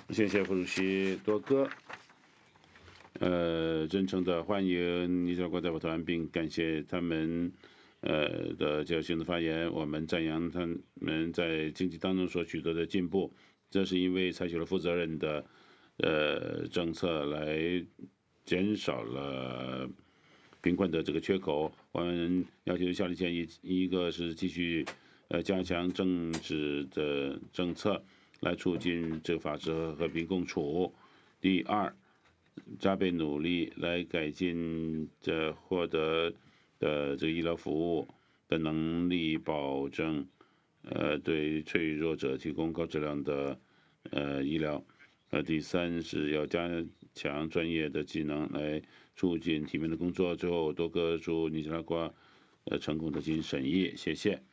谢谢副主席多哥。真诚的欢迎尼加拉瓜代表团，并感谢他们的较新的发言。我们赞扬他们在经济当中所取得的进步，这是因为采取了负责任的政策来减少了贫困的这个缺口。我们要求下列建议：一个是继续加强政治的政策，来促进这个法治和和平共处；第二，加倍努力来改进这获得的这个医疗服务的能力，保证对脆弱者提供高质量的医疗。第三是要加强专业的技能来促进提名的工作。最后，多哥祝尼加拉瓜成功的进行审议，谢谢。